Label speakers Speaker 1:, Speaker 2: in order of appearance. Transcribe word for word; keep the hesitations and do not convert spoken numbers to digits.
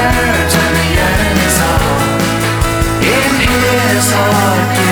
Speaker 1: hurts and the yearning is all in his heart.